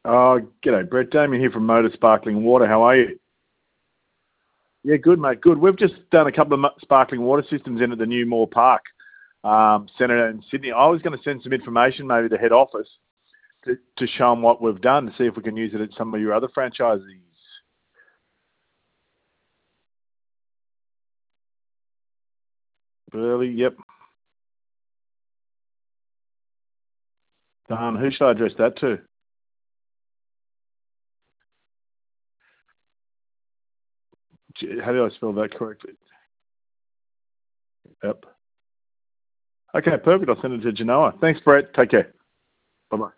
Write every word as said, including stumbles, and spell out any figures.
Oh, g'day, Brett. Damien here from Motor Sparkling Water. How are you? Yeah, good, mate. Good. We've just done a couple of mu- sparkling water systems in at the new Moore Park um, Centre in Sydney. I was going to send some information maybe to head office to, to show them what we've done to see if we can use it at some of your other franchisees. Burley, yep. Done. Who should I address that to? G- How do I spell that correctly? Yep. Okay, perfect. I'll send it to Genoa. Thanks, Brett. Take care. Bye-bye.